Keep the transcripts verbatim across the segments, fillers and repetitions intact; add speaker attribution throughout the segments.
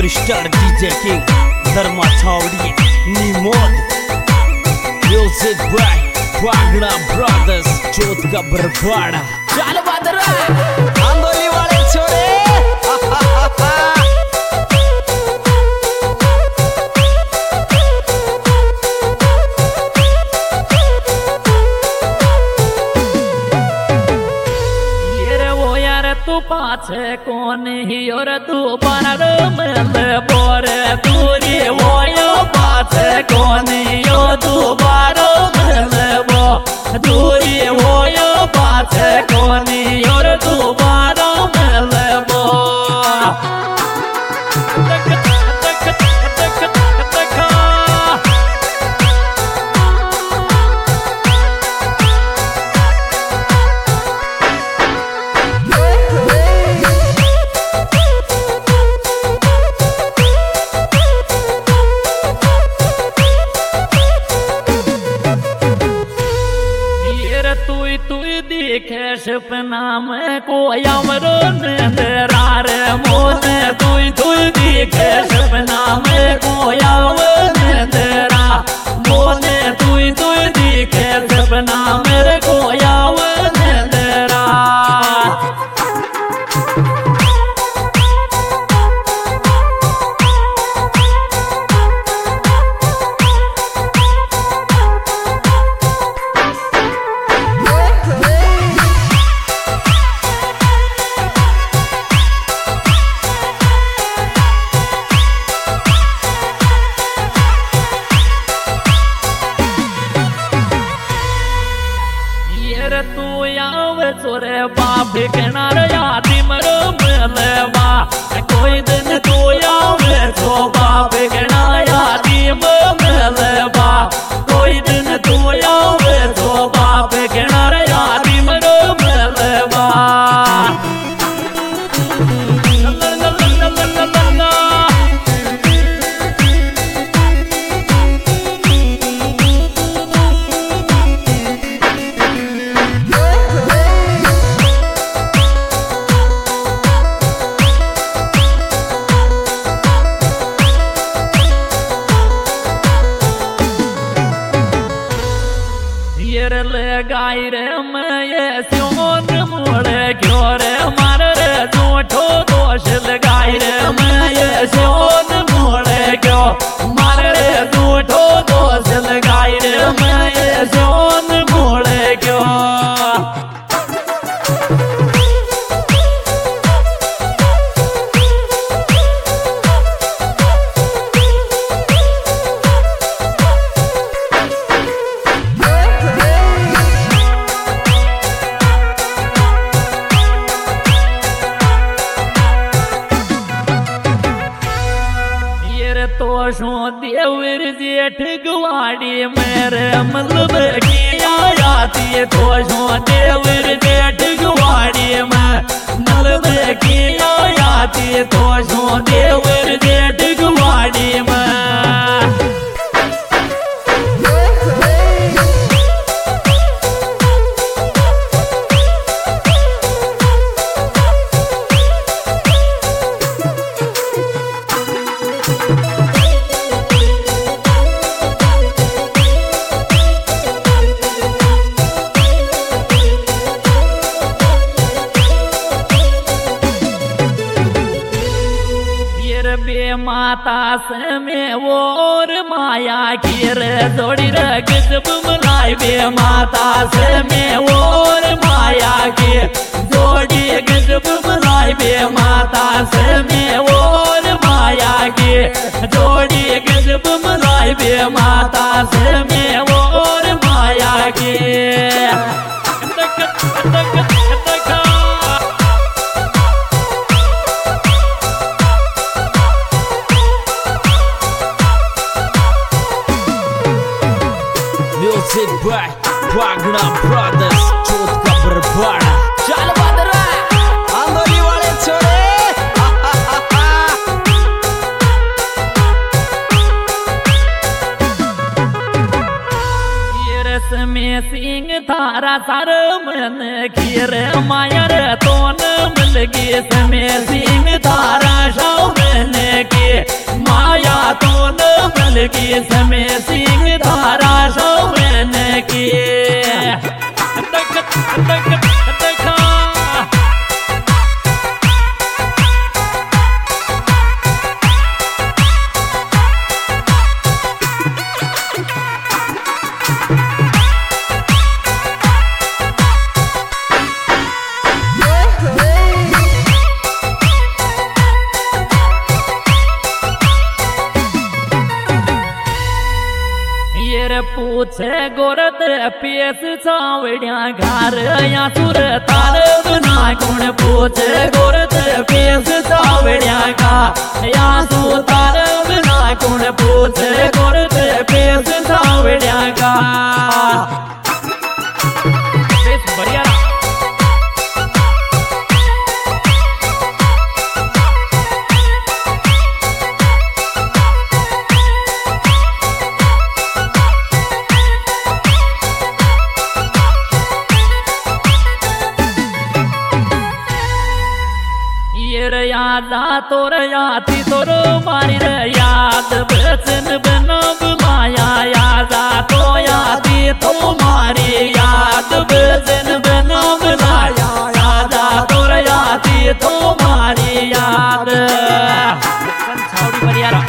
Speaker 1: superstar DJ king Dharma Chhawri Nimod music by Pagda brothers Chauth Ka Barwara चल बदरा आंदोली वाले छोरे
Speaker 2: तू पाछे कौन ही और तू बार मिल बोरे दूरी वो यो पाछे कौन ही और तू बार मिल बो दूरी वो यो पाछे कौन ही और तू बार मिल बो देखे सपना में कोई अमरो नजरा रे मोने तुई तुई देखे सपना में कोई अमरो नजरा मोने तुई तुई देखे सपना मेरे कोई अमरो नजरा तू आवे सोरे बाप किनार यादी मरो मिलवा कोई दिन तू आवे सो बाप किनार यादी मिलवा कोई दिन तू आवे सो बाप किनार यादी मरो मिलवा गाई रे मैं ये सोन मोड़े क्यों रे मार रे झूठो दोष लगाई रे मैं ये सोन मोड़े क्यों मार रे झूठो दोष लगाई रे मैं ये सोन मोड़े क्यों तो शो देवर जेठ गुवाड़ी मेरे मतलब किया जाती तो शो देवर जेठ गुवाड़ी में मतलब किया जाती तो शो देवर जेठ गुवाड़ी में माता से में और माया की रे जोड़ी रे गजब मलाई बे माता से में और माया की जोड़ी गजब मलाई बे माता से में और माया की जोड़ी गजब मलाई बे माता से में और माया की
Speaker 1: music by Pagda brothers Chauth Ka Barwara चल बदरा आंदोली वाले छोरे
Speaker 2: ये रस में सिंह थारा सार मन खीर मायर तोन मिल गए समय सिंह थारा शाव मन के की समय सिंह धारा शोभन की तक तक तक पूछे गोरत पेस चावड़िया घर या सुर तार बना कौन पूछे गोरत पेस चावड़िया का या सु तार बना कौन पूछे गोरत पेस चावड़िया का बढ़िया यादा तोर याती तोर मारी रे याद बचन बनब माया यादा तो यादी तो मारी याद बचन बनब माया यादा तोर यादी तो मारी याद छावड़ी बढ़िया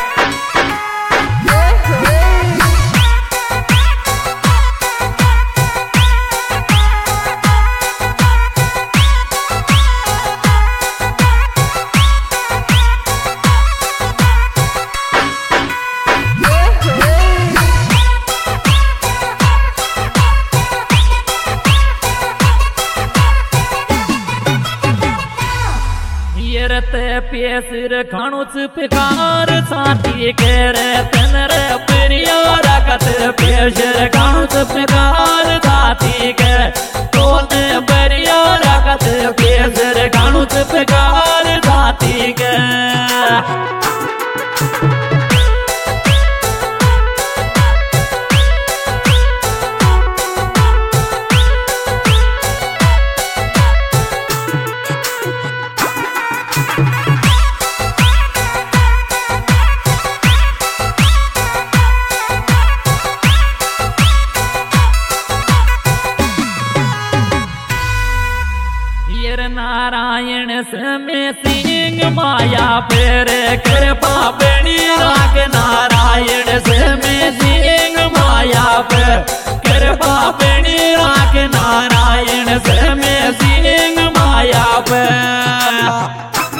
Speaker 2: पेसर खाणु चुपकार साथी कर तनर प्रिया रखत पेसर खाणु चुपकार साथी कर तोने प्रिया रखत पेसर खाणु चुपकार साथी कर नारायण समय सिंह माया फेर कृपा बनी राख नारायण समय सिंह माया फेर कृपा बनी राख नारायण समय सिंह माया फेर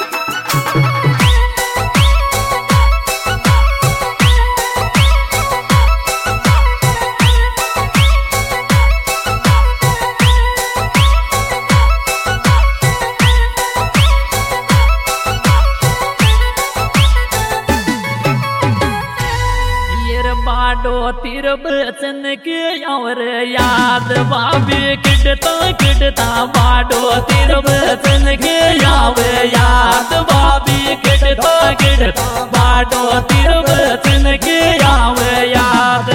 Speaker 2: बाडो तिर बचन के और याद बाबी किडता किडता बाडो तिर बचन के याव याद बाबी किडता किडता बाडो तिर बचन के याव याद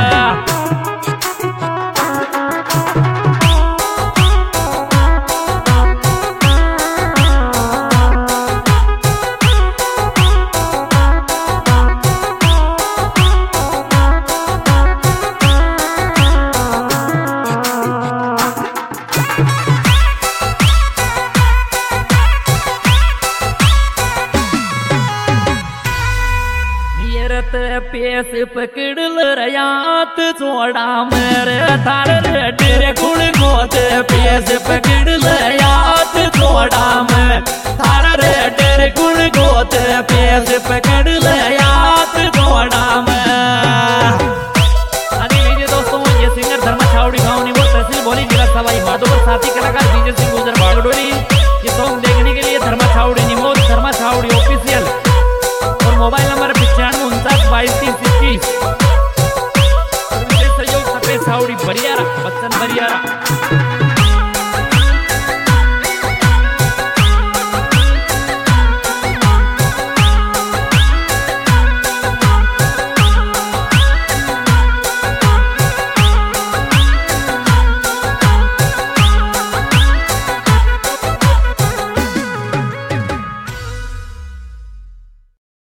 Speaker 2: पेस पकड़ रयात छोड़ा मेरे थार रे गुण गोत पेस पकड़ रयात छोड़ा मैं थार रे गुण गोत पेस पकड़